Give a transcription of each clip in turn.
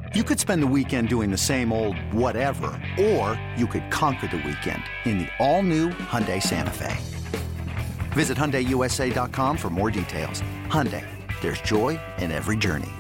You could spend the weekend doing the same old whatever, or you could conquer the weekend in the all-new Hyundai Santa Fe. Visit HyundaiUSA.com for more details. Hyundai, there's joy in every journey.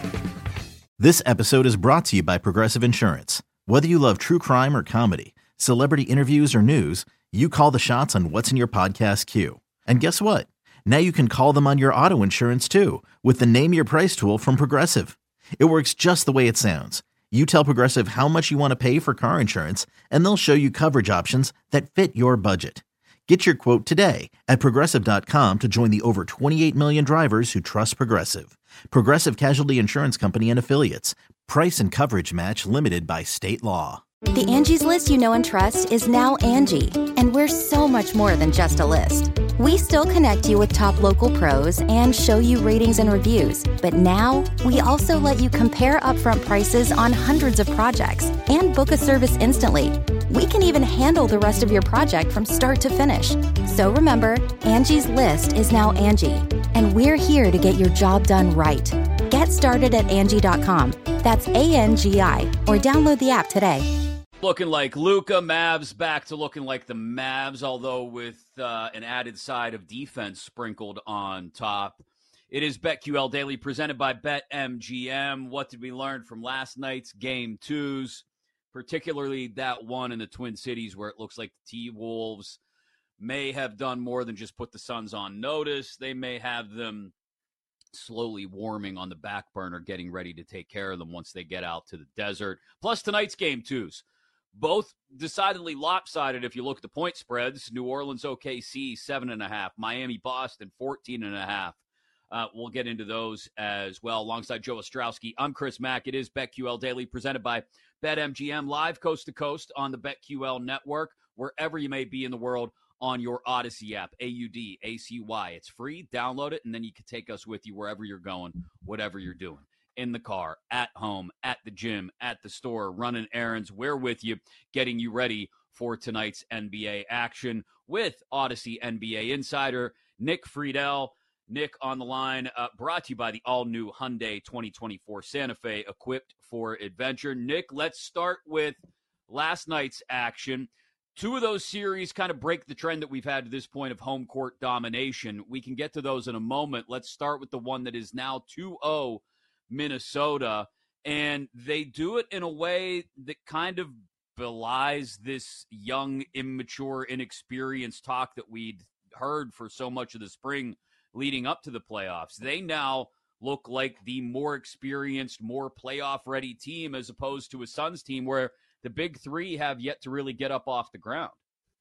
This episode is brought to you by Progressive Insurance. Whether you love true crime or comedy, celebrity interviews or news, you call the shots on what's in your podcast queue. And guess what? Now you can call them on your auto insurance too with the Name Your Price tool from Progressive. It works just the way it sounds. You tell Progressive how much you want to pay for car insurance, and they'll show you coverage options that fit your budget. Get your quote today at Progressive.com to join the over 28 million drivers who trust Progressive. Progressive Casualty Insurance Company and Affiliates. Price and coverage match limited by state law. The Angie's List you know and trust is now Angie, and we're so much more than just a list. We still connect you with top local pros and show you ratings and reviews, but now we also let you compare upfront prices on hundreds of projects and book a service instantly. We can even handle the rest of your project from start to finish. So remember, Angie's List is now Angie, and we're here to get your job done right. Get started at Angie.com. That's ANGI, or download the app today. Looking like Luka, Mavs back to looking like the Mavs, although with an added side of defense sprinkled on top. It is BetQL Daily presented by BetMGM. What did we learn from last night's Game 2s, particularly that one in the Twin Cities where it looks like the T-Wolves may have done more than just put the Suns on notice. They may have them slowly warming on the back burner, getting ready to take care of them once they get out to the desert. Plus tonight's Game 2s. Both decidedly lopsided if you look at the point spreads. New Orleans, OKC, 7.5. Miami, Boston, 14.5. We'll get into those as well. Alongside Joe Ostrowski, I'm Chris Mack. It is BetQL Daily presented by BetMGM, live coast to coast on the BetQL network, wherever you may be in the world on your Odyssey app, AUDACY. It's free. Download it, and then you can take us with you wherever you're going, whatever you're doing. In the car, at home, at the gym, at the store, running errands. We're with you, getting you ready for tonight's NBA action with Odyssey NBA insider Nick Friedel. Nick on the line, brought to you by the all-new Hyundai 2024 Santa Fe, equipped for adventure. Nick, let's start with last night's action. Two of those series kind of break the trend that we've had to this point of home court domination. We can get to those in a moment. Let's start with the one that is now 2-0 Minnesota, and they do it in a way that kind of belies this young, immature, inexperienced talk that we'd heard for so much of the spring leading up to the playoffs. They now look like the more experienced, more playoff-ready team as opposed to a Suns team where the big three have yet to really get up off the ground.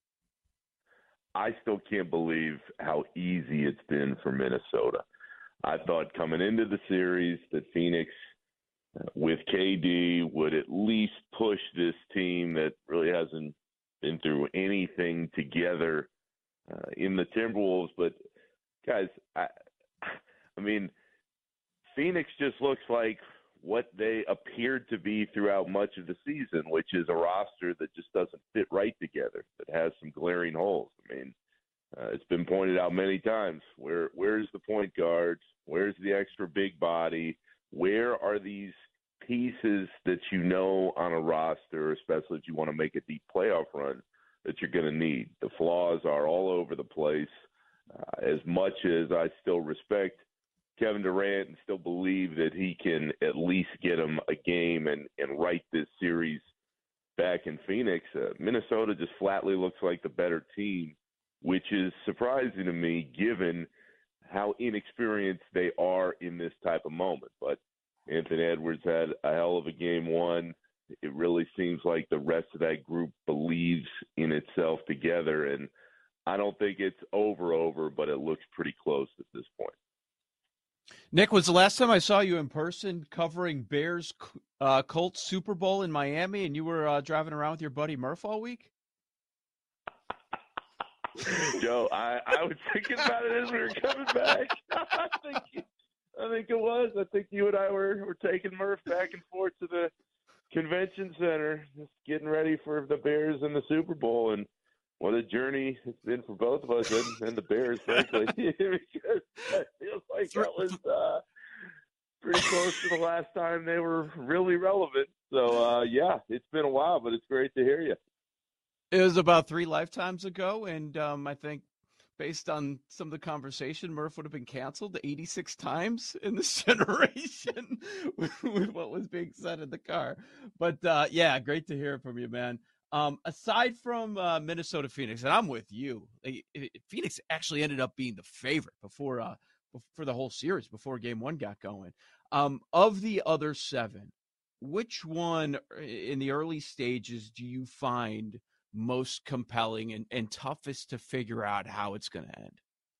I still can't believe how easy it's been for Minnesota. I thought coming into the series that Phoenix, with KD, would at least push this team that really hasn't been through anything together in the Timberwolves. But, guys, I mean, Phoenix just looks like what they appeared to be throughout much of the season, which is a roster that just doesn't fit right together, that has some glaring holes. I mean, it's been pointed out many times. Where's the point guard? Where's the extra big body? Where are these pieces that you know on a roster, especially if you want to make a deep playoff run, that you're going to need? The flaws are all over the place. As much as I still respect Kevin Durant and still believe that he can at least get him a game and right this series back in Phoenix, Minnesota just flatly looks like the better team, which is surprising to me given how inexperienced they are in this type of moment. But Anthony Edwards had a hell of a game one. It really seems like the rest of that group believes in itself together, and I don't think it's over, but it looks pretty close at this point. Nick, was the last time I saw you in person covering Bears Colts Super Bowl in Miami, and you were driving around with your buddy Murph all week? Joe, I was thinking about it as we were coming back. I think it was. I think you and I were taking Murph back and forth to the convention center, just getting ready for the Bears and the Super Bowl. And what a journey it's been for both of us and the Bears, frankly. Because it feels like that was pretty close to the last time they were really relevant. So, yeah, it's been a while, but it's great to hear you. It was about 3 lifetimes ago, and I think based on some of the conversation, Murph would have been canceled 86 times in this generation with what was being said in the car. But, yeah, great to hear from you, man. Aside from Minnesota Phoenix, and I'm with you, Phoenix actually ended up being the favorite before for the whole series, before Game 1 got going. Of the other 7, which one in the early stages do you find most compelling and toughest to figure out how it's going to end?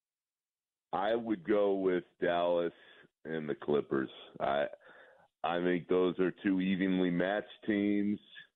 I would go with Dallas and the Clippers. I think those are 2 evenly matched teams.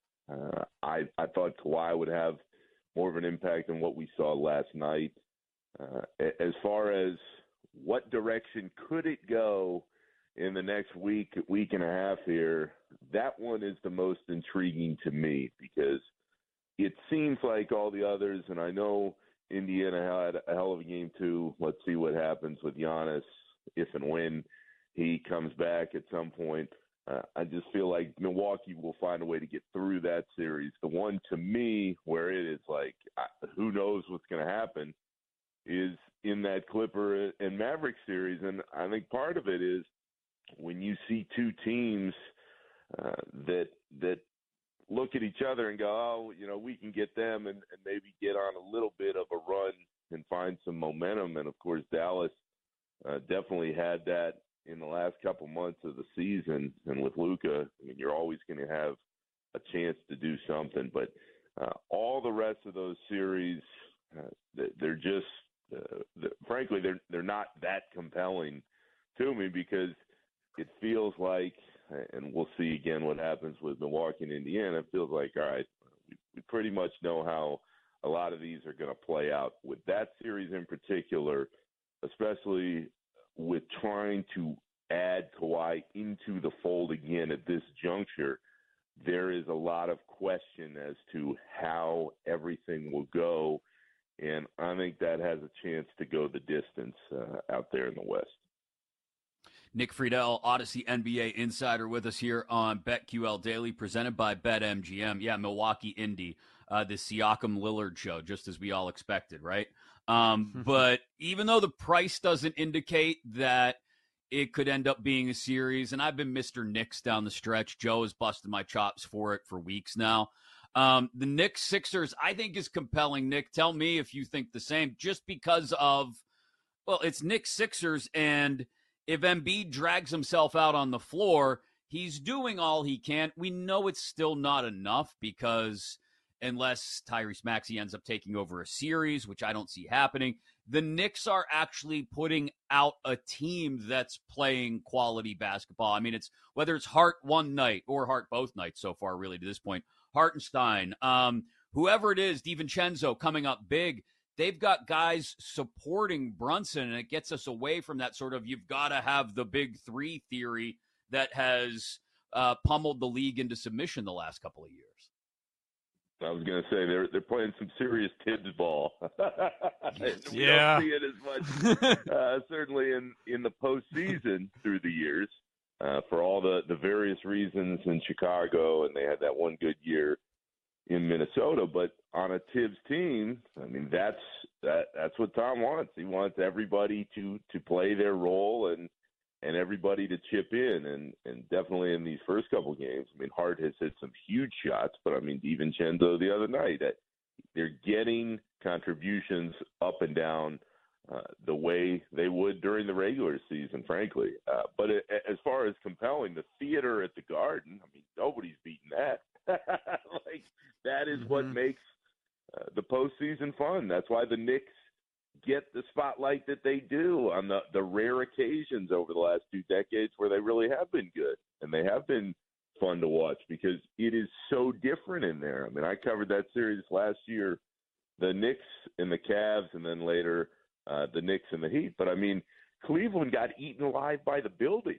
I thought Kawhi would have more of an impact than what we saw last night. As far as what direction could it go in the next week and a half here, that one is the most intriguing to me because it seems like all the others, and I know Indiana had a hell of a game too. Let's see what happens with Giannis if and when he comes back at some point. I just feel like Milwaukee will find a way to get through that series. The one to me where it is like, who knows what's going to happen is in that Clipper and Maverick series. And I think part of it is when you see 2 teams that look at each other and go, oh, we can get them and maybe get on a little bit of a run and find some momentum. And, of course, Dallas definitely had that in the last couple months of the season. And with Luka, I mean, you're always going to have a chance to do something. But all the rest of those series, they're just frankly, they're not that compelling to me because it feels like, and we'll see again what happens with Milwaukee and Indiana, it feels like, all right, we pretty much know how a lot of these are going to play out. With that series in particular, especially with trying to add Kawhi into the fold again at this juncture, there is a lot of question as to how everything will go, and I think that has a chance to go the distance out there in the West. Nick Friedel, Odyssey NBA insider, with us here on BetQL Daily, presented by BetMGM. Yeah, Milwaukee Indy, the Siakam Lillard show, just as we all expected, right? But even though the price doesn't indicate that it could end up being a series, and I've been Mr. Knicks down the stretch. Joe has busted my chops for it for weeks now. The Knicks Sixers, I think, is compelling. Nick, tell me if you think the same, just because of, well, it's Knicks Sixers, and if Embiid drags himself out on the floor, he's doing all he can. We know it's still not enough because unless Tyrese Maxey ends up taking over a series, which I don't see happening, the Knicks are actually putting out a team that's playing quality basketball. I mean, it's whether it's Hart one night or Hart both nights so far, really, to this point. Hartenstein, whoever it is, DiVincenzo coming up big. They've got guys supporting Brunson, and it gets us away from that sort of you've got to have the big 3 theory that has pummeled the league into submission the last couple of years. I was going to say they're playing some serious Tibbs ball. We Yeah. don't see it as much, certainly in the postseason through the years, for all the various reasons in Chicago, and they had that one good year in Minnesota. But on a Tibbs team, I mean, that's what Tom wants. He wants everybody to play their role and everybody to chip in, and definitely in these first couple games. I mean, Hart has hit some huge shots, but I mean, DiVincenzo the other night, they're getting contributions up and down the way they would during the regular season, frankly. But as far as compelling, the theater at the Garden, I mean, nobody's beaten that. Like, that is what makes the postseason fun. That's why the Knicks get the spotlight that they do on the rare occasions over the last 2 decades where they really have been good and they have been fun to watch because it is so different in there. I mean, I covered that series last year, the Knicks and the Cavs, and then later the Knicks and the Heat. But, I mean, Cleveland got eaten alive by the building.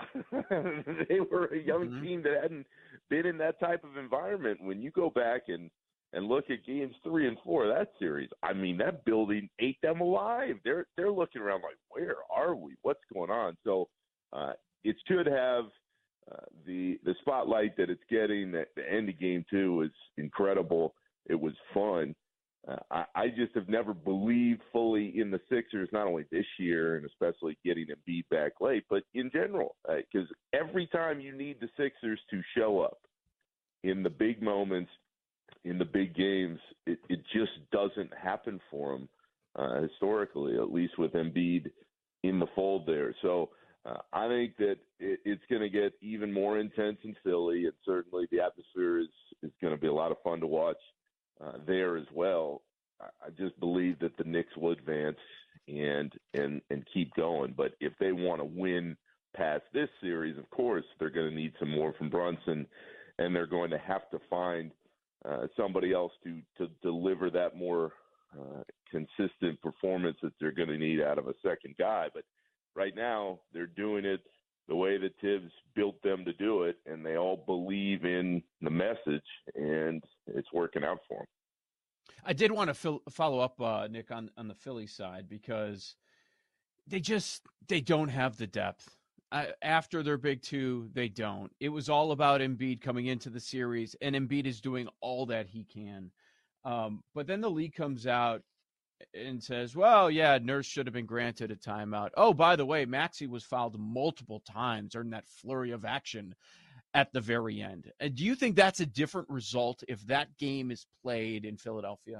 They were a young team that hadn't been in that type of environment. When you go back and look at games 3 and 4 of that series, I mean, that building ate them alive. They're looking around like, where are we? What's going on? So it should have the spotlight that it's getting. The end of Game 2 was incredible. It was fun. I just have never believed fully in the Sixers, not only this year and especially getting Embiid back late, but in general, because every time you need the Sixers to show up in the big moments, in the big games, it just doesn't happen for them historically, at least with Embiid in the fold there. So I think that it's going to get even more intense in Philly, and certainly the atmosphere is going to be a lot of fun to watch there as well. I just believe that the Knicks will advance and keep going. But if they want to win past this series, of course, they're going to need some more from Brunson, and they're going to have to find somebody else to deliver that more consistent performance that they're going to need out of a second guy. But right now, they're doing it the way that Tibbs built them to do it, and they all believe in the message, and it's working out for them. I did want to follow up, Nick, on the Philly side, because they don't have the depth. After their big two, they don't. It was all about Embiid coming into the series, and Embiid is doing all that he can. But then the league comes out and says, well, yeah, Nurse should have been granted a timeout. Oh, by the way, Maxey was fouled multiple times during that flurry of action at the very end. Do you think that's a different result if that game is played in Philadelphia?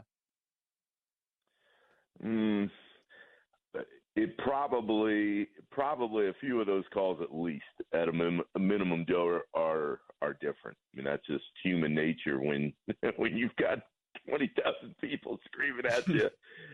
It probably a few of those calls at least at a minimum, Joe, are different. I mean, that's just human nature when you've got 20,000 people screaming at you.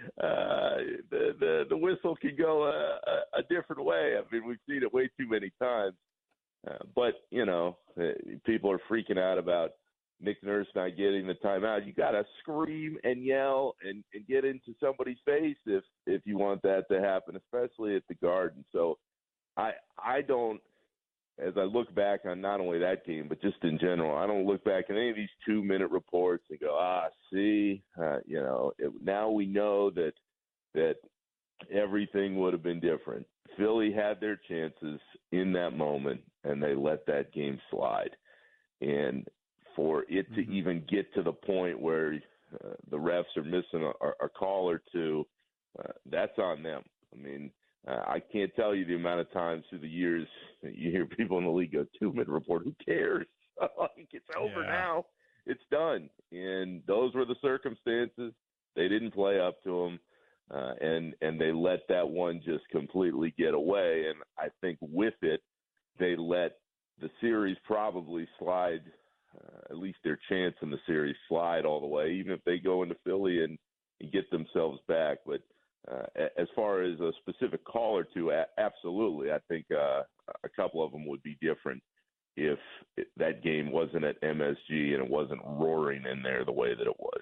The whistle can go a different way. I mean, we've seen it way too many times. But, people are freaking out about Nick Nurse not getting the timeout. You got to scream and yell and get into somebody's face if you want that to happen, especially at the Garden. So I don't, as I look back on not only that game, but just in general, I don't look back at any of these 2-minute reports and go, see, now we know that everything would have been different. Philly had their chances in that moment, and they let that game slide. And for it to even get to the point where the refs are missing a call or two, that's on them. I mean, I can't tell you the amount of times through the years that you hear people in the league go, 2-minute report, who cares? It's over now. It's done. And those were the circumstances. They didn't play up to them. And they let that one just completely get away. And I think with it, they let the series probably slide, at least their chance in the series slide all the way, even if they go into Philly and get themselves back. But as far as a specific call or two, absolutely. I think a couple of them would be different if that game wasn't at MSG and it wasn't roaring in there the way that it was.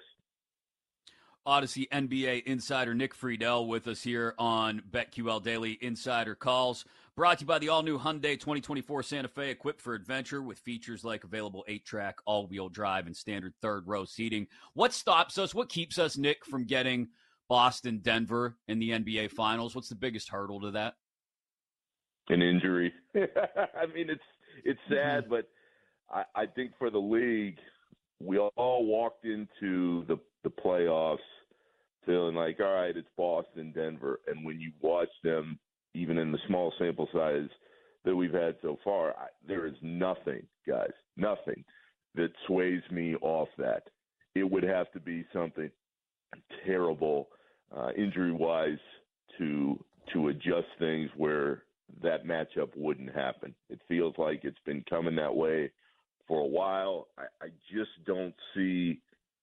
Odyssey NBA insider Nick Friedel with us here on BetQL Daily Insider Calls. Brought to you by the all-new Hyundai 2024 Santa Fe, equipped for adventure with features like available 8-track, all-wheel drive, and standard third-row seating. What stops us, what keeps us, Nick, from getting Boston, Denver in the NBA Finals? What's the biggest hurdle to that? An injury. I mean, it's sad, but I think for the league, we all walked into the playoffs feeling like, all right, it's Boston, Denver. And when you watch them, even in the small sample size that we've had so far, there is nothing, guys, nothing that sways me off that. It would have to be something terrible injury-wise to adjust things where that matchup wouldn't happen. It feels like it's been coming that way for a while. I just don't see,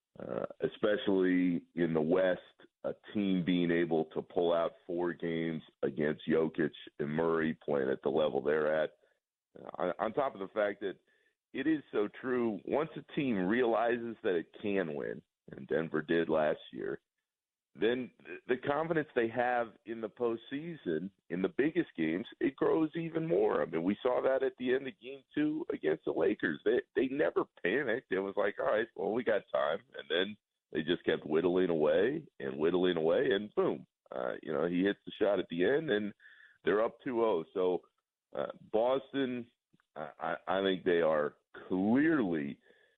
especially in the West, a team being able to pull out 4 games against Jokic and Murray playing at the level they're at. On top of the fact that it is so true, once a team realizes that it can win, and Denver did last year, then the confidence they have in the postseason, in the biggest games, it grows even more. I mean, we saw that at the end of Game 2 against the Lakers. They never panicked. It was like, all right, well, we got time. And then they just kept whittling away, and boom. He hits the shot at the end, and they're up 2-0. So Boston, I think they are clearly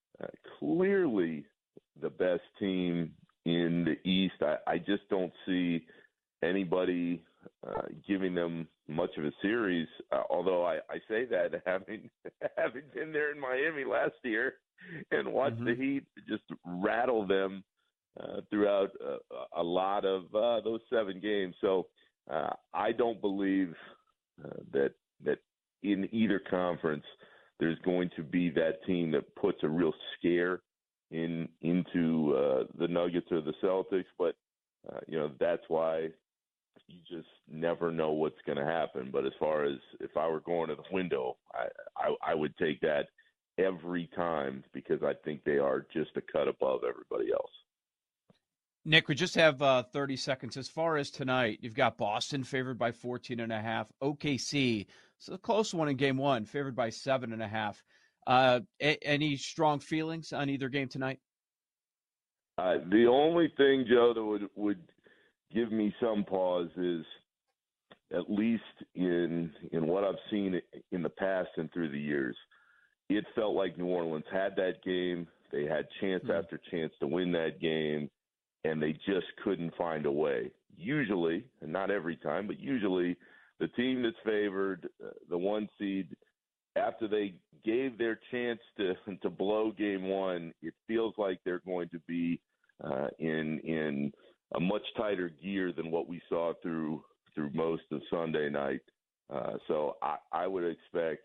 the best team in the East. I just don't see anybody giving them much of a series, although I say that having been there in Miami last year and watched the Heat just rattle them throughout a lot of those 7 games. So I don't believe that in either conference there's going to be that team that puts a real scare into the Nuggets or the Celtics. But, that's why you just never know what's going to happen. But as far as if I were going to the window, I would take that every time because I think they are just a cut above everybody else. Nick, we just have 30 seconds. As far as tonight, you've got Boston favored by 14.5. OKC, so a close one in game 1, favored by 7.5. Any strong feelings on either game tonight? The only thing, Joe, that would give me some pause is, at least in what I've seen in the past and through the years, it felt like New Orleans had that game. They had chance after chance to win that game, and they just couldn't find a way. Usually, and not every time, but usually the team that's favored, the 1 seed, after they gave their chance to blow game 1, it feels like they're going to be in a much tighter gear than what we saw through most of Sunday night. So I would expect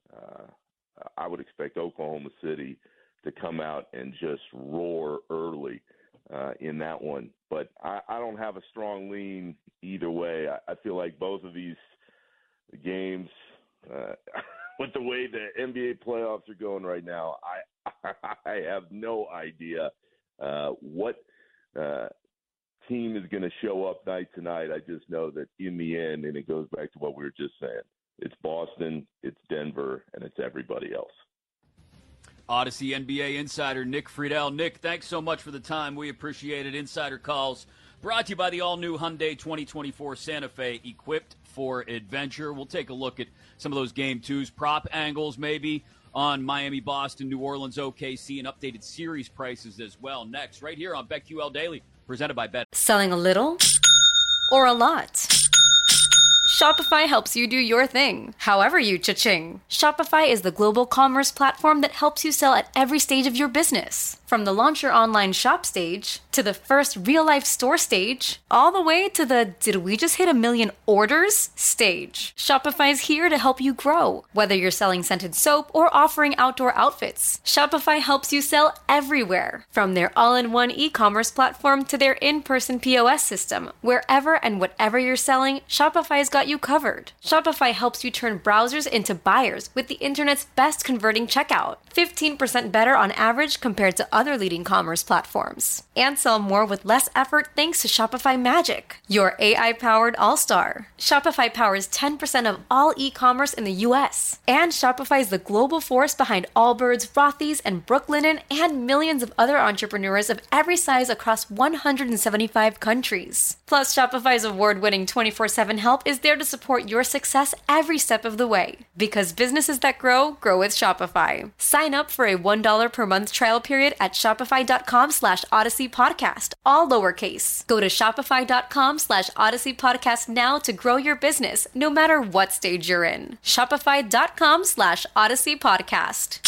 Oklahoma City to come out and just roar early in that one. But I don't have a strong lean either way. I feel like both of these games, with the way the NBA playoffs are going right now, I have no idea what team is going to show up night to night. I just know that in the end, and it goes back to what we were just saying, it's Boston, it's Denver, and it's everybody else. Odyssey NBA insider Nick Friedel. Nick, thanks so much for the time. We appreciate it. Insider Calls brought to you by the all-new Hyundai 2024 Santa Fe, equipped for adventure. We'll take a look at some of those game 2s, prop angles maybe on Miami, Boston, New Orleans, OKC, and updated series prices as well. Next, right here on BetQL Daily, presented by Bet. Selling a little or a lot? Shopify helps you do your thing, however you cha-ching. Shopify is the global commerce platform that helps you sell at every stage of your business. From the launch your online shop stage, to the first real-life store stage, all the way to the did we just hit 1 million orders stage. Shopify's here to help you grow. Whether you're selling scented soap or offering outdoor outfits, Shopify helps you sell everywhere. From their all-in-one e-commerce platform to their in-person POS system, wherever and whatever you're selling, Shopify's got you covered. Shopify helps you turn browsers into buyers with the internet's best converting checkout. 15% better on average compared to other leading commerce platforms. And sell more with less effort thanks to Shopify Magic, your AI-powered all-star. Shopify powers 10% of all e-commerce in the U.S. And Shopify is the global force behind Allbirds, Rothy's, and Brooklinen, and millions of other entrepreneurs of every size across 175 countries. Plus, Shopify's award-winning 24/7 help is there to support your success every step of the way. Because businesses that grow with Shopify. Sign up for a $1 per month trial period at shopify.com/Odyssey Podcast, all lowercase. Go to shopify.com/Odyssey Podcast now to grow your business, no matter what stage you're in. Shopify.com/Odyssey Podcast.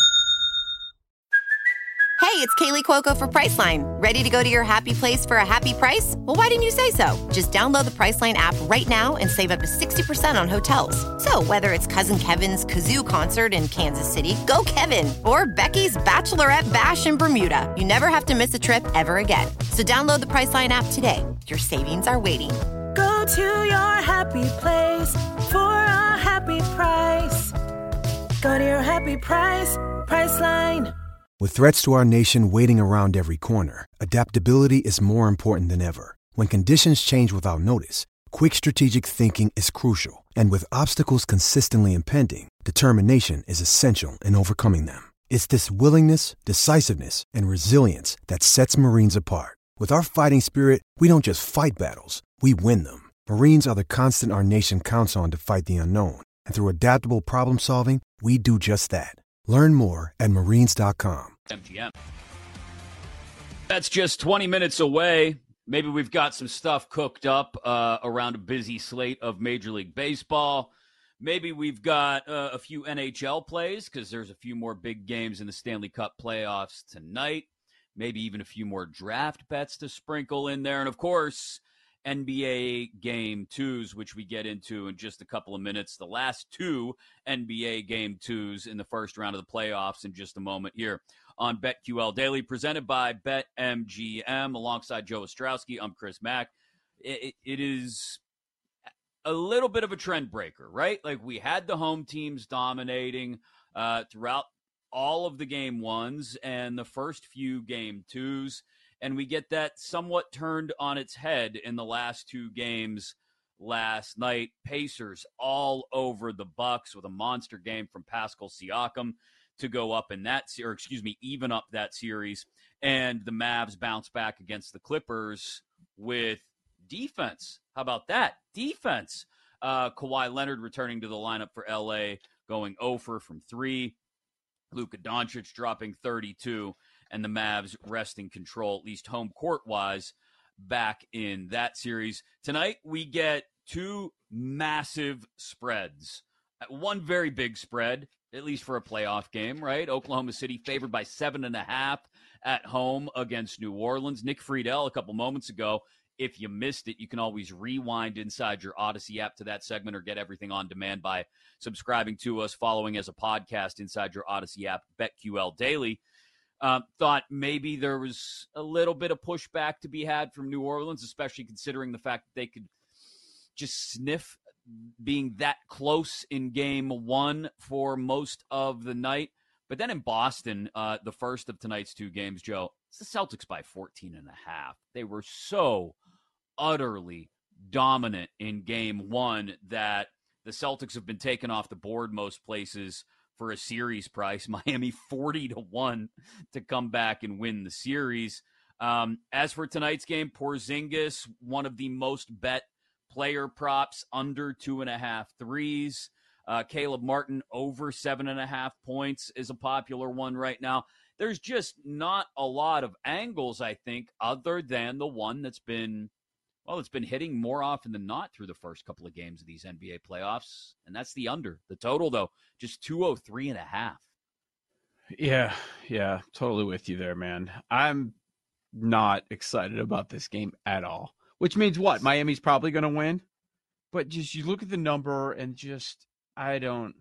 Hey, it's Kaylee Cuoco for Priceline. Ready to go to your happy place for a happy price? Well, why didn't you say so? Just download the Priceline app right now and save up to 60% on hotels. So whether it's Cousin Kevin's Kazoo Concert in Kansas City, go Kevin, or Becky's Bachelorette Bash in Bermuda, you never have to miss a trip ever again. So download the Priceline app today. Your savings are waiting. Go to your happy place for a happy price. Go to your happy price, Priceline. With threats to our nation waiting around every corner, adaptability is more important than ever. When conditions change without notice, quick strategic thinking is crucial. And with obstacles consistently impending, determination is essential in overcoming them. It's this willingness, decisiveness, and resilience that sets Marines apart. With our fighting spirit, we don't just fight battles, we win them. Marines are the constant our nation counts on to fight the unknown. And through adaptable problem solving, we do just that. Learn more at marines.com. MGM. That's just 20 minutes away. Maybe we've got some stuff cooked up around a busy slate of Major League Baseball. Maybe we've got a few NHL plays because there's a few more big games in the Stanley Cup playoffs tonight. Maybe even a few more draft bets to sprinkle in there. And, of course, NBA Game 2s, which we get into in just a couple of minutes. The last two NBA Game 2s in the first round of the playoffs in just a moment here on BetQL Daily, presented by BetMGM. Alongside Joe Ostrowski, I'm Chris Mack. It is a little bit of a trend breaker, right? Like, we had the home teams dominating throughout all of the Game 1s and the first few Game 2s. And we get that somewhat turned on its head in the last two games last night. Pacers all over the Bucks with a monster game from Pascal Siakam to go up in that, or even up that series. And the Mavs bounce back against the Clippers with defense. How about that? Defense. Kawhi Leonard returning to the lineup for LA, going 0 from 3. Luka Doncic dropping 32. And the Mavs resting control, at least home court-wise, back in that series. Tonight, we get two massive spreads. One very big spread, at least for a playoff game, right? Oklahoma City favored by 7.5 at home against New Orleans. Nick Friedel, a couple moments ago, if you missed it, you can always rewind inside your Odyssey app to that segment or get everything on demand by subscribing to us, following as a podcast inside your Odyssey app, BetQL Daily. Thought maybe there was a little bit of pushback to be had from New Orleans, especially considering the fact that they could just sniff being that close in Game 1 for most of the night. But then in Boston, the first of tonight's two games, Joe, it's the Celtics by 14.5. They were so utterly dominant in Game 1 that the Celtics have been taken off the board most places for a series price. Miami 40-1 to come back and win the series. As for tonight's game, Porzingis, one of the most bet player props, under 2.5 threes. Caleb Martin over 7.5 points is a popular one right now. There's just not a lot of angles, I think, other than the one that's been, well, it's been hitting more often than not through the first couple of games of these NBA playoffs, and that's the under. The total, though, just 203.5. Yeah, totally with you there, man. I'm not excited about this game at all, which means what? Miami's probably going to win, but just you look at the number and just, I don't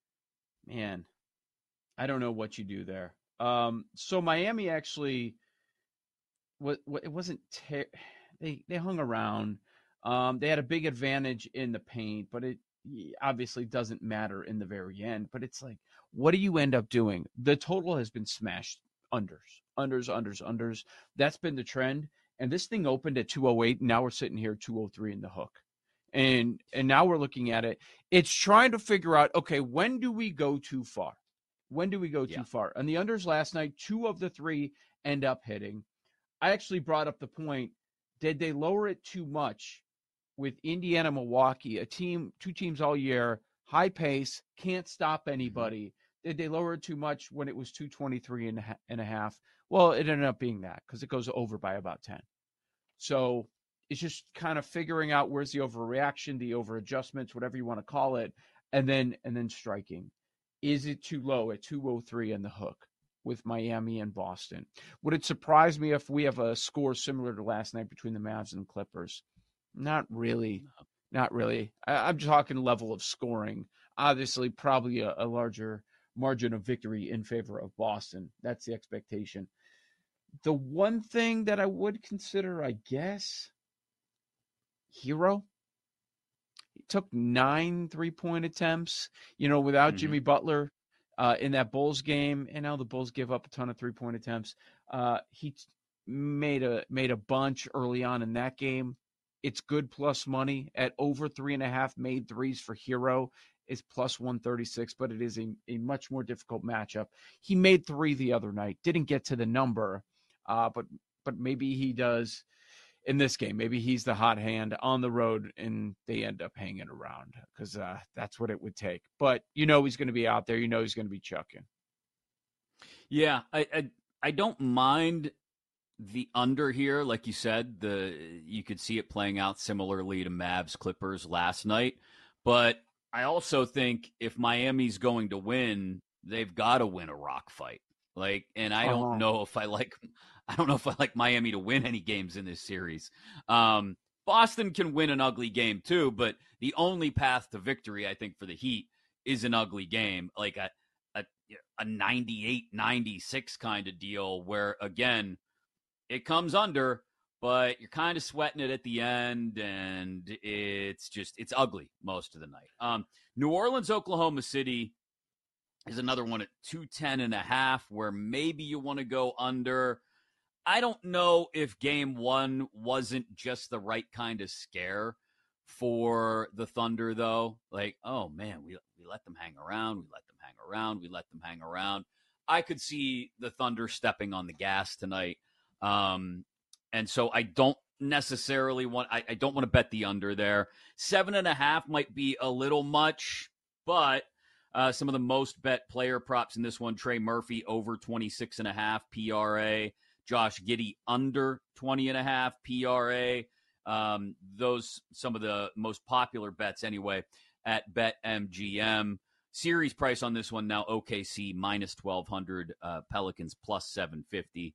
know what you do there. So Miami actually, it wasn't they hung around. They had a big advantage in the paint, but it obviously doesn't matter in the very end. But it's like, what do you end up doing? The total has been smashed. Unders. That's been the trend. And this thing opened at 208. Now we're sitting here 203 in the hook. And now we're looking at it. It's trying to figure out, okay, when do we go too far? Too far? And the unders last night, 2 of the 3 end up hitting. I actually brought up the point, did they lower it too much with Indiana, Milwaukee, two teams all year, high pace, can't stop anybody? Did they lower it too much when it was 223.5? Well, it ended up being that because it goes over by about 10. So it's just kind of figuring out where's the overreaction, the over adjustments, whatever you want to call it, and then striking. Is it too low at 203 in the hook with Miami and Boston? Would it surprise me if we have a score similar to last night between the Mavs and Clippers? Not really. I'm talking level of scoring. Obviously, probably a larger margin of victory in favor of Boston. That's the expectation. The one thing that I would consider, I guess, Hero. He took 9 3-point attempts, without Jimmy Butler in that Bulls game. And now the Bulls give up a ton of 3-point attempts. He made a bunch early on in that game. It's good plus money at over 3.5 made threes for Hero is plus 136, but it is a much more difficult matchup. He made 3 the other night, didn't get to the number, but maybe he does in this game. Maybe he's the hot hand on the road, and they end up hanging around because that's what it would take. But he's going to be out there. He's going to be chucking. Yeah, I don't mind the under here. Like you said, you could see it playing out similarly to Mavs Clippers last night. But I also think if Miami's going to win, they've got to win a rock fight. And I don't know if I like Miami to win any games in this series. Boston can win an ugly game too, but the only path to victory, I think, for the Heat is an ugly game, like a 98-96 kind of deal where, again, it comes under, but you're kind of sweating it at the end, and it's ugly most of the night. New Orleans, Oklahoma City is another one at 210.5, where maybe you want to go under. I don't know if game one wasn't just the right kind of scare for the Thunder, though. Oh, man, we let them hang around. We let them hang around. I could see the Thunder stepping on the gas tonight. And so I don't necessarily I don't want to bet the under there. 7.5 might be a little much, but some of the most bet player props in this one: Trey Murphy over 26.5 PRA, Josh Giddey under 20.5 PRA. Those some of the most popular bets anyway at BetMGM. Series price on this one now: OKC minus 1,200, Pelicans plus 750.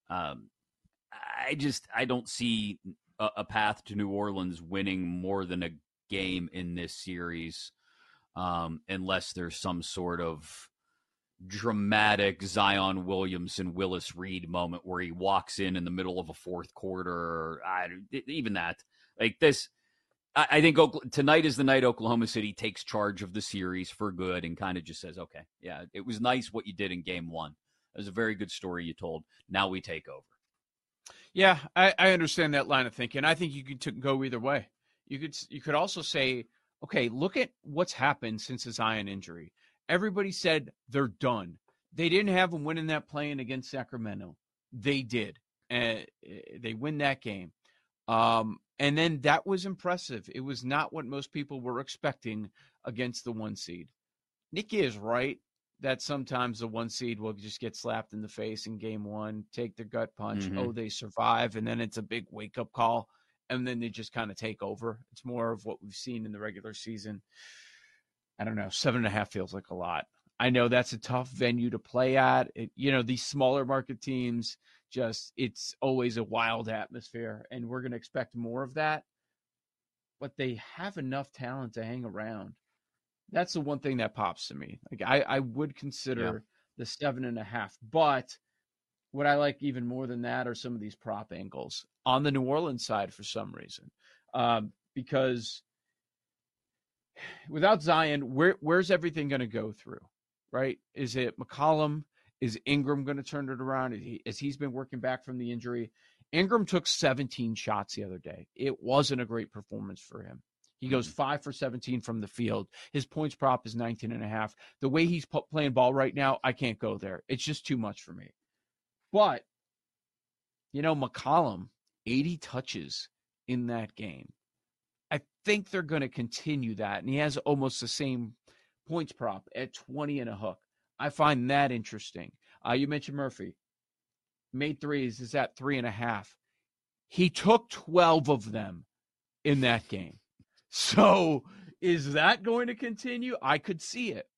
I don't see a path to New Orleans winning more than a game in this series, unless there's some sort of dramatic Zion Williamson, Willis Reed moment where he walks in the middle of a fourth quarter. Even that, this, I think tonight is the night Oklahoma City takes charge of the series for good and kind of just says, okay, yeah, it was nice what you did in game one. It was a very good story you told. Now we take over. Yeah, I understand that line of thinking. I think you could go either way. You could also say, okay, look at what's happened since the Zion injury. Everybody said they're done. They didn't have them winning that play-in against Sacramento. They did. They win that game. And then that was impressive. It was not what most people were expecting against the 1 seed. Nikki is right that sometimes the 1 seed will just get slapped in the face in game one, take their gut punch. Mm-hmm. Oh, they survive. And then it's a big wake-up call. And then they just kind of take over. It's more of what we've seen in the regular season. I don't know. 7.5 feels like a lot. I know that's a tough venue to play at. These smaller market teams, it's always a wild atmosphere, and we're going to expect more of that. But they have enough talent to hang around. That's the one thing that pops to me. I would consider the 7.5, but what I like even more than that are some of these prop angles on the New Orleans side for some reason, because without Zion, where's everything going to go through, right? Is it McCollum? Is Ingram going to turn it around as he's been working back from the injury? Ingram took 17 shots the other day. It wasn't a great performance for him. He goes 5 for 17 from the field. His points prop is 19.5. The way he's playing ball right now, I can't go there. It's just too much for me. But, McCollum, 80 touches in that game. I think they're going to continue that. And he has almost the same points prop at 20 and a hook. I find that interesting. You mentioned Murphy. Made threes is at 3.5. He took 12 of them in that game. So is that going to continue? I could see it.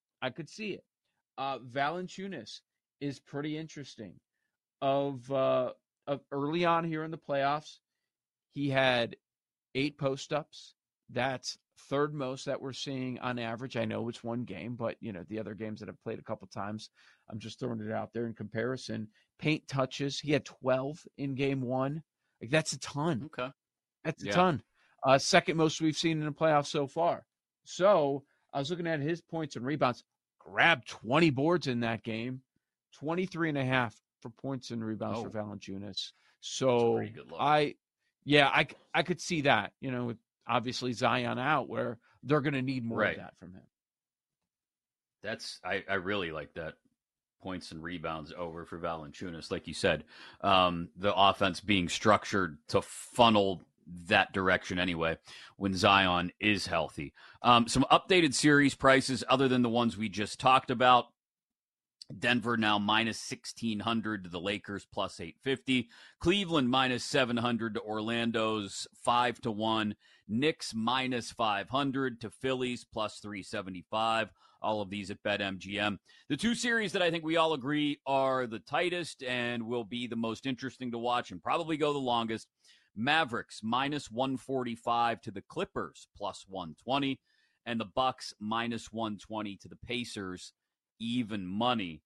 Valanciunas is pretty interesting. Of early on here in the playoffs, he had 8 post-ups. That's third most that we're seeing on average. I know it's one game, but, the other games that I've played a couple times, I'm just throwing it out there in comparison. Paint touches, he had 12 in game one. That's a ton. Okay. That's a ton. Second most we've seen in the playoffs so far. So I was looking at his points and rebounds. Grabbed 20 boards in that game. 23.5 for points and rebounds for Valanciunas. So I could see that, with obviously Zion out, where they're going to need more of that from him. I really like that points and rebounds over for Valanciunas. Like you said, the offense being structured to funnel that direction anyway when Zion is healthy. Some updated series prices other than the ones we just talked about. Denver now minus 1,600 to the Lakers plus 850. Cleveland minus 700 to Orlando's 5-1. Knicks minus 500 to Phillies plus 375. All of these at BetMGM. The two series that I think we all agree are the tightest and will be the most interesting to watch and probably go the longest. Mavericks minus 145 to the Clippers plus 120. And the Bucks minus 120 to the Pacers, even money.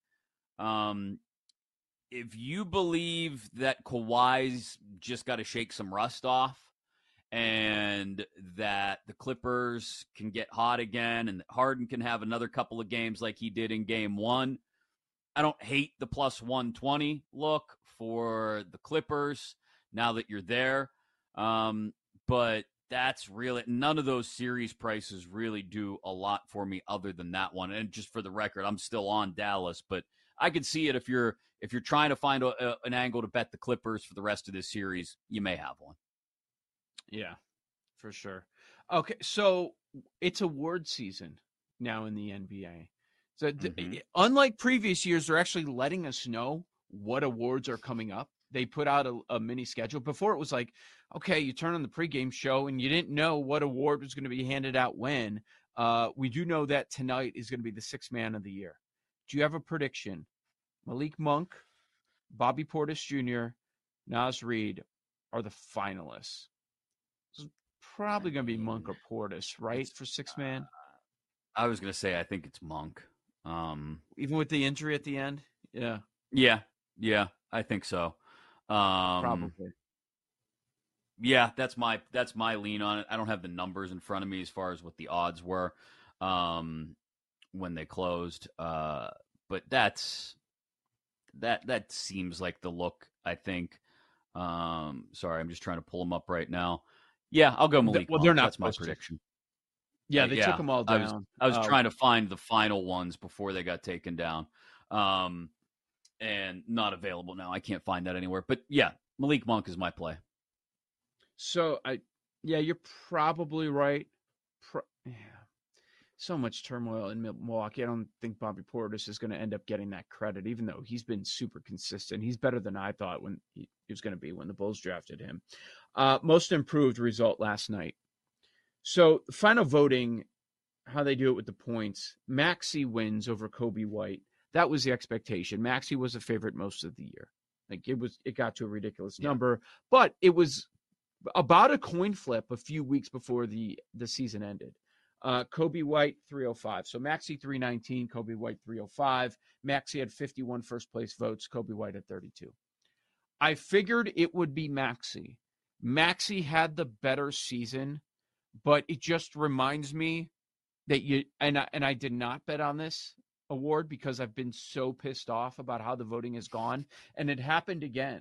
If you believe that Kawhi's just got to shake some rust off and that the Clippers can get hot again and that Harden can have another couple of games like he did in game one, I don't hate the plus 120 look for the Clippers now that you're there. But that's really, none of those series prices really do a lot for me other than that one. And just for the record, I'm still on Dallas, but I could see it if you're trying to find an angle to bet the Clippers for the rest of this series, you may have one. Yeah, for sure. Okay, so it's award season now in the NBA. So unlike previous years, they're actually letting us know what awards are coming up. They put out a mini schedule. Before it was like, okay, you turn on the pregame show and you didn't know what award was going to be handed out when. We do know that tonight is going to be the sixth man of the year. Do you have a prediction? Malik Monk, Bobby Portis Jr., Naz Reid are the finalists. It's probably going to be Monk or Portis, right, for sixth man? I was going to say I think it's Monk. Even with the injury at the end? Yeah. Yeah, I think so. Probably. Yeah, that's my lean on it. I don't have the numbers in front of me as far as what the odds were when they closed, but that seems like the look. I think. Sorry, I'm just trying to pull them up right now. Yeah, I'll go Malik. Well, they're not. That's my prediction. Yeah, they took them all down. I was trying to find the final ones before they got taken down, and not available now. I can't find that anywhere. But yeah, Malik Monk is my play. So you're probably right. So much turmoil in Milwaukee. I don't think Bobby Portis is going to end up getting that credit, even though he's been super consistent. He's better than I thought when he was going to be when the Bulls drafted him. Most improved result last night. So final voting, how they do it with the points. Maxey wins over Kobe White. That was the expectation. Maxey was a favorite most of the year. Like it got to a ridiculous number, but it was about a coin flip a few weeks before the season ended. Kobe White 305. So Maxey 319, Kobe White 305. Maxey had 51 first place votes. Kobe White had 32. I figured it would be Maxey. Maxey had the better season, but it just reminds me that I did not bet on this award because I've been so pissed off about how the voting has gone, and it happened again.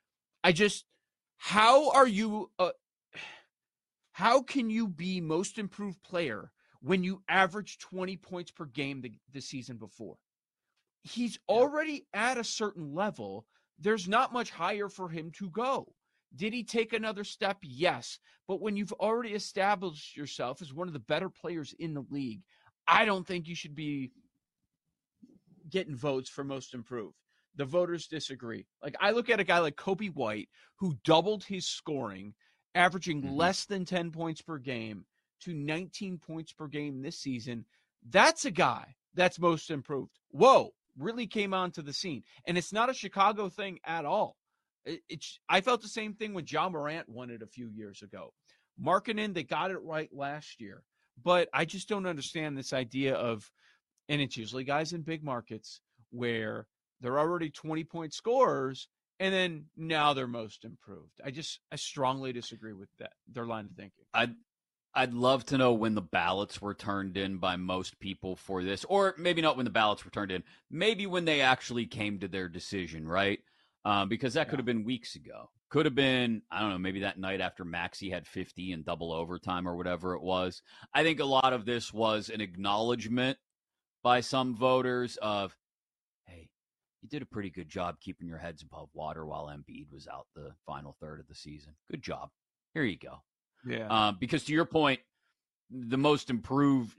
How can you be most improved player when you average 20 points per game the season before? He's already at a certain level. There's not much higher for him to go. Did he take another step? Yes. But when you've already established yourself as one of the better players in the league, I don't think you should be getting votes for most improved. The voters disagree. Like, I look at a guy like Kobe White, who doubled his scoring, averaging less than 10 points per game to 19 points per game this season. That's a guy that's most improved. Whoa, really came onto the scene. And it's not a Chicago thing at all. I felt the same thing when Ja Morant won it a few years ago. Markkanen, they got it right last year. But I just don't understand this idea of, and it's usually guys in big markets where they're already 20-point scorers, and then now they're most improved. I strongly disagree with that, their line of thinking. I'd love to know when the ballots were turned in by most people for this, or maybe not when the ballots were turned in, maybe when they actually came to their decision, right? Because that could have been weeks ago. Could have been, I don't know, maybe that night after Maxey had 50 in double overtime or whatever it was. I think a lot of this was an acknowledgement by some voters of, hey, did a pretty good job keeping your heads above water while Embiid was out the final third of the season. Good job. Here you go. Yeah. Because to your point, the most improved,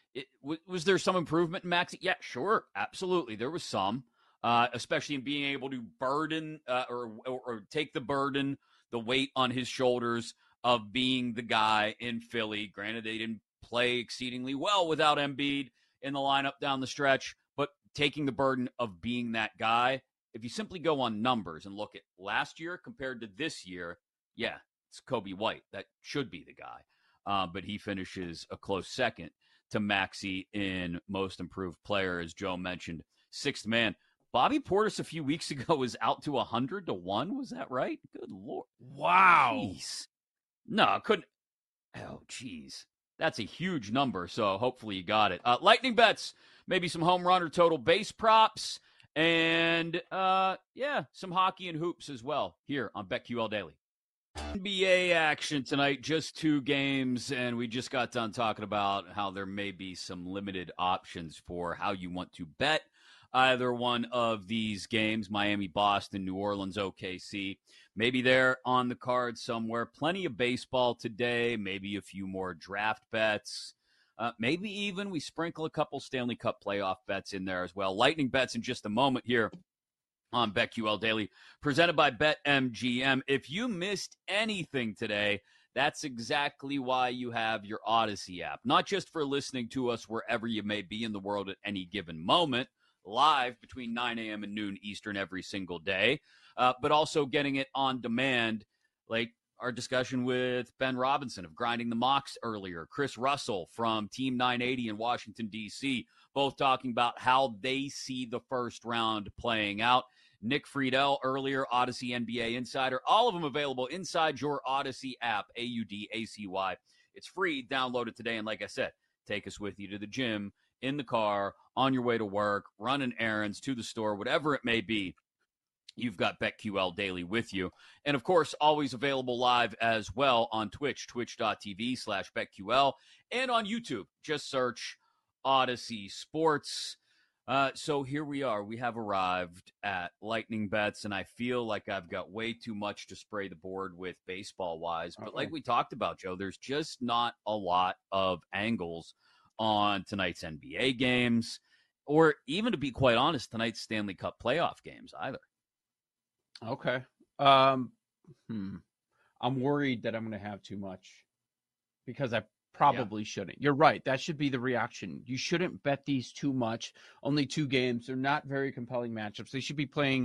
was there some improvement in Maxey? Yeah, sure. Absolutely. There was some, especially in being able to burden or take the burden, the weight on his shoulders of being the guy in Philly. Granted, they didn't play exceedingly well without Embiid in the lineup down the stretch, but taking the burden of being that guy, if you simply go on numbers and look at last year compared to this year, yeah, it's Kobe White. That should be the guy. But he finishes a close second to Maxey in most improved player, as Joe mentioned, sixth man. Bobby Portis a few weeks ago was out to 100-1. Was that right? Good Lord. Wow. Jeez. No, I couldn't. Oh, geez. That's a huge number, so hopefully you got it. Lightning bets, maybe some home run or total base props, and, some hockey and hoops as well here on BetQL Daily. NBA action tonight, just 2 games, and we just got done talking about how there may be some limited options for how you want to bet either one of these games, Miami, Boston, New Orleans, OKC. Maybe they're on the card somewhere. Plenty of baseball today, maybe a few more draft bets. Maybe even we sprinkle a couple Stanley Cup playoff bets in there as well. Lightning bets in just a moment here on BetQL Daily, presented by BetMGM. If you missed anything today, that's exactly why you have your Odyssey app. Not just for listening to us wherever you may be in the world at any given moment, live between 9 a.m. and noon Eastern every single day, but also getting it on demand, like our discussion with Ben Robinson of Grinding the Mocks earlier, Chris Russell from Team 980 in Washington, D.C., both talking about how they see the first round playing out. Nick Friedel earlier, Odyssey NBA Insider, all of them available inside your Odyssey app, AUDACY. It's free. Download it today. And like I said, take us with you to the gym, in the car, on your way to work, running errands, to the store, whatever it may be. You've got BetQL Daily with you. And, of course, always available live as well on Twitch, twitch.tv/BetQL, and on YouTube. Just search Odyssey Sports. So here we are. We have arrived at Lightning Bets, and I feel like I've got way too much to spray the board with baseball-wise. But like we talked about, Joe, there's just not a lot of angles on tonight's NBA games, or even, to be quite honest, tonight's Stanley Cup playoff games either. Okay. I'm worried that I'm going to have too much because I probably shouldn't. You're right. That should be the reaction. You shouldn't bet these too much. Only 2 games. They're not very compelling matchups. They should be playing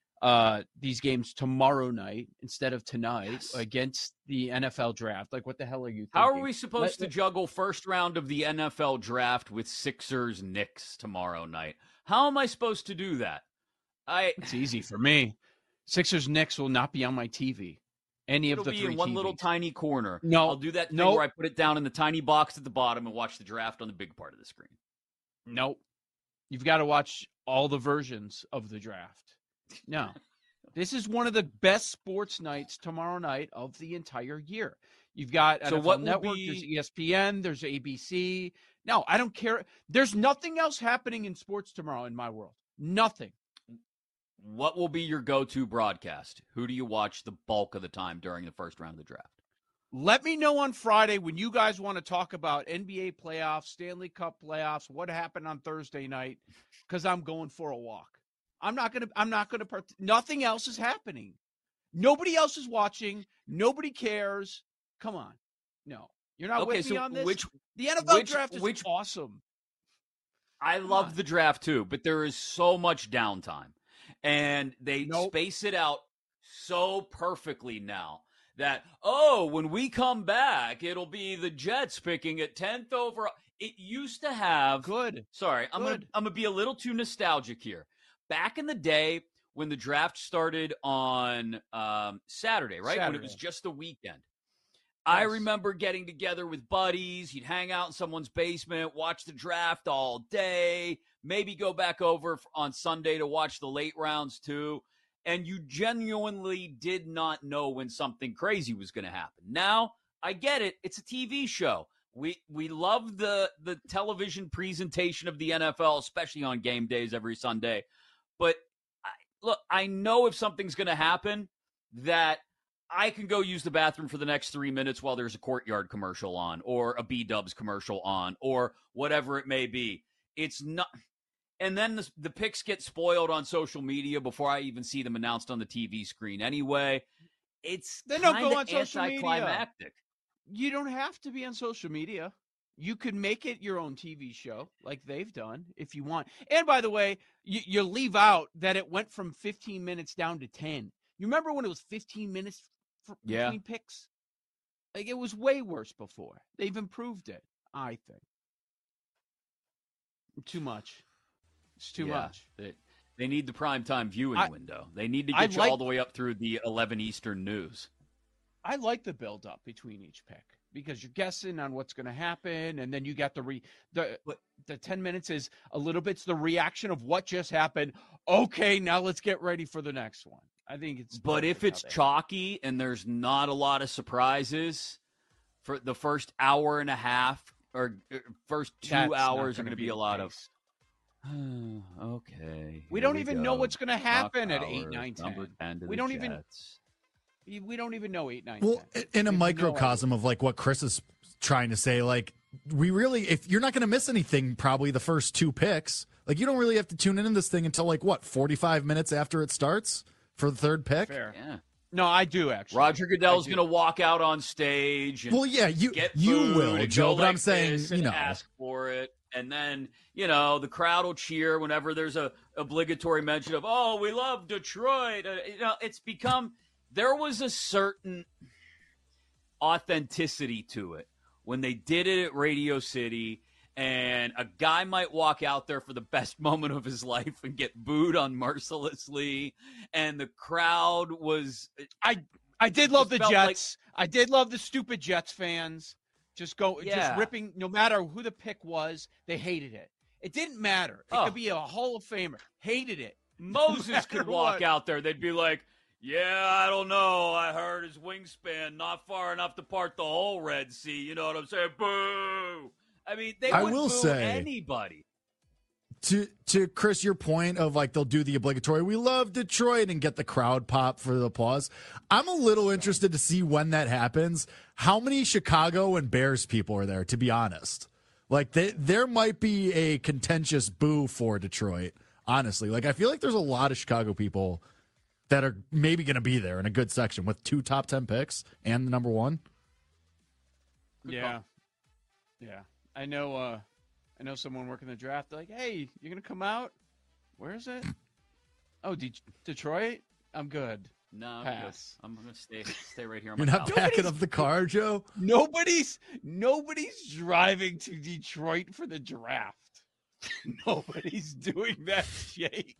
these games tomorrow night instead of tonight against the NFL draft. Like, what the hell are you thinking? How are we supposed to juggle first round of the NFL draft with Sixers Knicks tomorrow night? How am I supposed to do that? It's easy for me. Sixers Knicks will not be on my TV. It'll be 3 in one TVs. little tiny corner. No, I'll do that thing where I put it down in the tiny box at the bottom and watch the draft on the big part of the screen. Nope. You've got to watch all the versions of the draft. No. This is one of the best sports nights tomorrow night of the entire year. You've got NFL Network, there's ESPN, there's ABC. No, I don't care. There's nothing else happening in sports tomorrow in my world. Nothing. What will be your go-to broadcast? Who do you watch the bulk of the time during the first round of the draft? Let me know on Friday when you guys want to talk about NBA playoffs, Stanley Cup playoffs, what happened on Thursday night, because I'm going for a walk. I'm not going to, nothing else is happening. Nobody else is watching. Nobody cares. Come on. No, you're not with me on this. The NFL draft is awesome. I love the draft too, but there is so much downtime. And they space it out so perfectly now that, when we come back, it'll be the Jets picking at 10th overall. It used to have. Good. Sorry, I'm gonna be a little too nostalgic here. Back in the day when the draft started on Saturday, right? When it was just the weekend. Yes. I remember getting together with buddies. You'd hang out in someone's basement, watch the draft all day, maybe go back over on Sunday to watch the late rounds too. And you genuinely did not know when something crazy was going to happen. Now, I get it. It's a TV show. We love the television presentation of the NFL, especially on game days every Sunday. But look, I know if something's going to happen that I can go use the bathroom for the next 3 minutes while there's a Courtyard commercial on or a B-Dubs commercial on or whatever it may be. It's not. And then the picks get spoiled on social media before I even see them announced on the TV screen anyway. It's Then don't go kinda on social media. anticlimactic. You don't have to be on social media. You could make it your own TV show like they've done if you want. And by the way, you leave out that it went from 15 minutes down to 10. You remember when it was 15 minutes between picks? Like, it was way worse before. They've improved it, I think. Too much. It's too much. They need the primetime viewing window. They need to get you all the way up through the 11 Eastern news. I like the build-up between each pick because you're guessing on what's going to happen, and then you got the 10 minutes is a little bit the reaction of what just happened. Okay, now let's get ready for the next one. I think it's. But if it's chalky and there's not a lot of surprises for the first hour and a half or first 2 hours are going to be a lot of. Okay. We don't even know what's going to happen at 8, 9, 10. We don't even. We don't even know 8, 9, 10. Well, in a microcosm of like what Chris is trying to say, like we really, if you're not going to miss anything, probably the first 2 picks, like you don't really have to tune into this thing until like what 45 minutes after it starts for the third pick. Fair. Yeah. No, I do actually. Roger Goodell's going to walk out on stage. And well, yeah, you will, Joe. But I'm saying, ask for it. And then, the crowd will cheer whenever there's a obligatory mention of, oh, we love Detroit. It's become, there was a certain authenticity to it when they did it at Radio City, and a guy might walk out there for the best moment of his life and get booed unmercilessly, and the crowd was. I did love the Jets. I did love the stupid Jets fans. Just ripping, no matter who the pick was, they hated it. It didn't matter. It could be a Hall of Famer. Hated it. Moses could walk out there. They'd be like, yeah, I don't know. I heard his wingspan not far enough to part the whole Red Sea. You know what I'm saying? Boo! I mean, they would boo anybody. To Chris, your point of like they'll do the obligatory, we love Detroit and get the crowd pop for the applause. I'm a little interested to see when that happens. How many Chicago and Bears people are there, to be honest? Like there might be a contentious boo for Detroit, honestly. Like I feel like there's a lot of Chicago people that are maybe going to be there in a good section with 2 top 10 picks and the number 1. Yeah. I know someone working the draft. They're like, hey, you're going to come out? Where is it? Oh, Detroit? I'm good. No, pass. I'm going to stay right here on You're my not couch. backing up the car, Joe? Nobody's driving to Detroit for the draft. Nobody's doing that, Jake.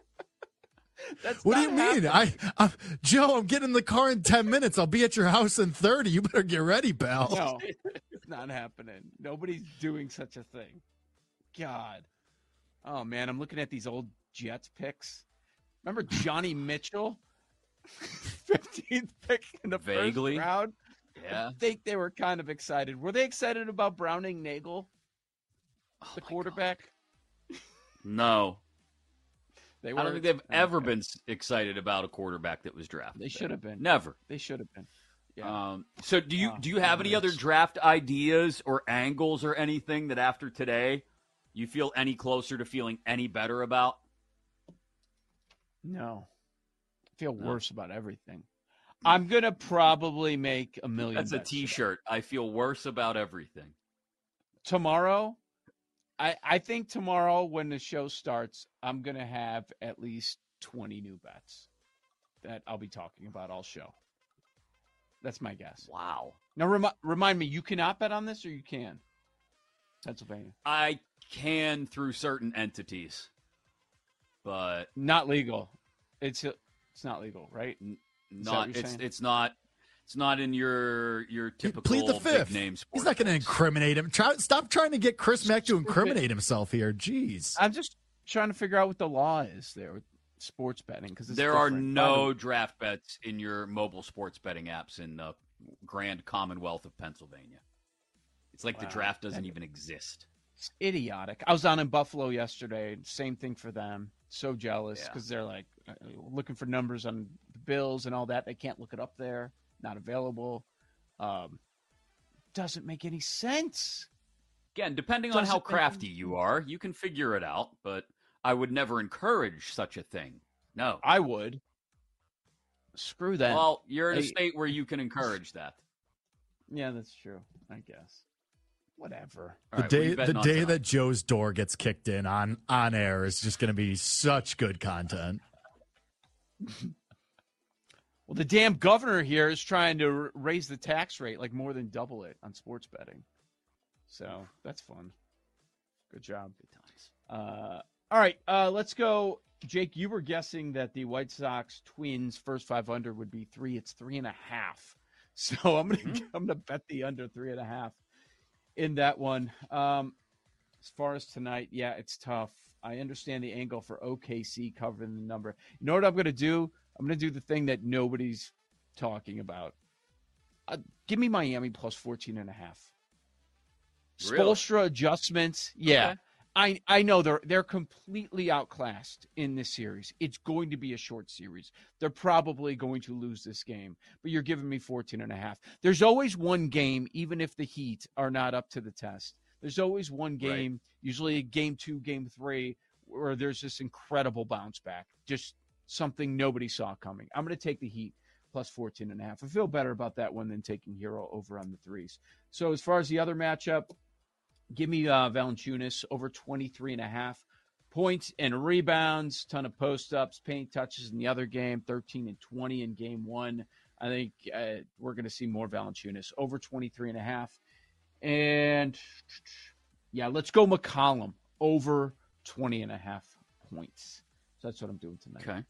What do you mean? I'm Joe, I'm getting in the car in 10 minutes. I'll be at your house in 30. You better get ready, pal. No, it's not happening. Nobody's doing such a thing. God. Oh, man, I'm looking at these old Jets picks. Remember Johnny Mitchell? 15th pick in the first round? Yeah. I think they were kind of excited. Were they excited about Browning Nagel, the quarterback? God. No. I don't think they've ever been excited about a quarterback that was drafted. They should have been. Never. They should have been. Yeah. So do you have any other draft ideas or angles or anything that after today you feel any closer to feeling any better about? No. I feel worse about everything. I'm going to probably make $1 million. That's a T-shirt. I feel worse about everything. Tomorrow, I think tomorrow when the show starts, I'm going to have at least 20 new bets that I'll be talking about all show. That's my guess. Wow. Now, remind me, you cannot bet on this or you can? Pennsylvania. I can through certain entities, but not legal. It's not legal, right? It's not in your typical plead the fifth. Big name sports. He's not going to incriminate him. Stop trying to get Chris Mack to incriminate himself here. Jeez. I'm just trying to figure out what the law is there with sports betting because there are no draft bets in your mobile sports betting apps in the Grand Commonwealth of Pennsylvania. It's like the draft doesn't even exist. It's idiotic. I was on in Buffalo yesterday. Same thing for them. So jealous because they're like looking for numbers on the Bills and all that. They can't look it up there. Not available. Doesn't make any sense. Again, depending on how crafty you are, you can figure it out, but I would never encourage such a thing. No. I would. Screw that. Well, you're in a state where you can encourage that. Yeah, that's true, I guess. Whatever. The day that Joe's door gets kicked in on air is just going to be such good content. Well, the damn governor here is trying to raise the tax rate, like more than double it on sports betting. So that's fun. Good job. Good times. All right, let's go. Jake, you were guessing that the White Sox Twins first 5 under would be 3. It's 3.5. So I'm gonna bet the under 3.5 in that one. As far as tonight, yeah, it's tough. I understand the angle for OKC covering the number. You know what I'm going to do? I'm going to do the thing that nobody's talking about. Give me Miami plus 14.5. Really? Spoelstra adjustments. Yeah. Okay. I know they're completely outclassed in this series. It's going to be a short series. They're probably going to lose this game, but you're giving me 14.5. There's always one game, even if the Heat are not up to the test. There's always one game, usually game 2, game 3, where there's this incredible bounce back. Just something nobody saw coming. I'm going to take the Heat plus 14.5. I feel better about that one than taking Hero over on the threes. So as far as the other matchup, give me Valanciunas over 23.5 points and rebounds, ton of post-ups, paint touches in the other game, 13 and 20 in game 1. I think we're going to see more Valanciunas, over 23.5. And, yeah, let's go McCollum, over 20.5 points. So that's what I'm doing tonight. Okay.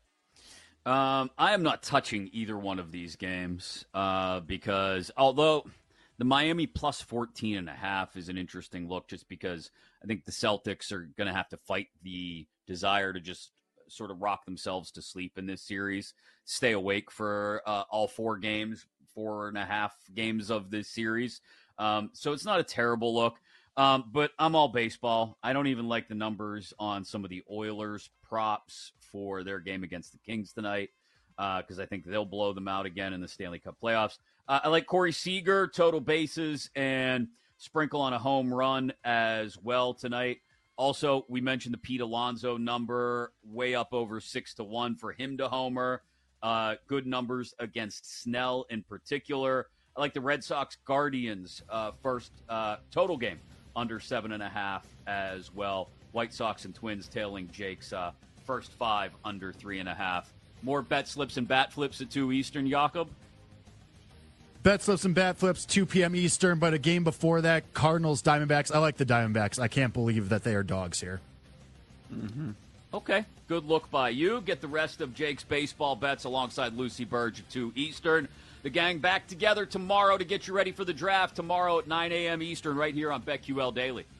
I am not touching either one of these games because although – the Miami plus 14.5 is an interesting look just because I think the Celtics are going to have to fight the desire to just sort of rock themselves to sleep in this series, stay awake for all 4.5 games of this series. So it's not a terrible look, but I'm all baseball. I don't even like the numbers on some of the Oilers props for their game against the Kings tonight because I think they'll blow them out again in the Stanley Cup playoffs. I like Corey Seager, total bases, and sprinkle on a home run as well tonight. Also, we mentioned the Pete Alonso number, way up over 6-1 for him to homer. Good numbers against Snell in particular. I like the Red Sox Guardians first total game under 7.5 as well. White Sox and Twins tailing Jake's first 5 under 3.5. More bet slips and bat flips at 2 Eastern, Jakob. Bet slips and bat flips, 2 p.m. Eastern, but a game before that, Cardinals, Diamondbacks. I like the Diamondbacks. I can't believe that they are dogs here. Mm-hmm. Okay, good look by you. Get the rest of Jake's baseball bets alongside Lucy Burge at 2 Eastern. The gang back together tomorrow to get you ready for the draft tomorrow at 9 a.m. Eastern right here on BetQL Daily.